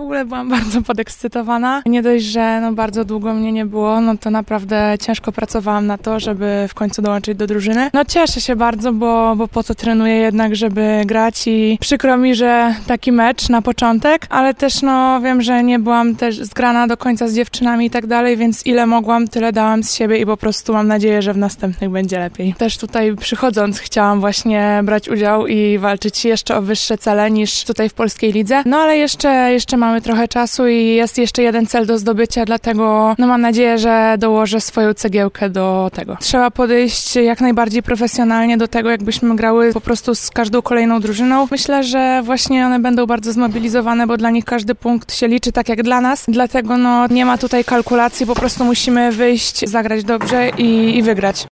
ogóle byłam bardzo podekscytowana. Nie dość, że bardzo długo mnie nie było, to naprawdę ciężko pracowałam na to, żeby w końcu dołączyć do drużyny. Cieszę się bardzo, bo po to trenuję jednak, żeby grać i przykro mi, że taki mecz na początek, ale też wiem, że nie byłam też zgrana do końca z dziewczynami i tak dalej, więc ile mogłam, tyle dałam z siebie i po prostu mam nadzieję, że w następnych będzie lepiej. Też tutaj przychodząc chciałam właśnie brać udział i walczyć jeszcze o wyższe cele niż tutaj w polskiej lidze. Ale jeszcze mamy trochę czasu i jest jeszcze jeden cel do zdobycia, dlatego mam nadzieję, że dołożę swoją cegiełkę do tego. Trzeba podejść jak najbardziej profesjonalnie do tego, jakbyśmy grały po prostu z każdą kolejną drużyną. Myślę, że właśnie one będą bardzo zmobilizowane, bo dla nich każdy punkt się liczy tak jak dla nas. Dlatego nie ma tutaj kalkulacji, po prostu musimy wyjść, zagrać dobrze i wygrać.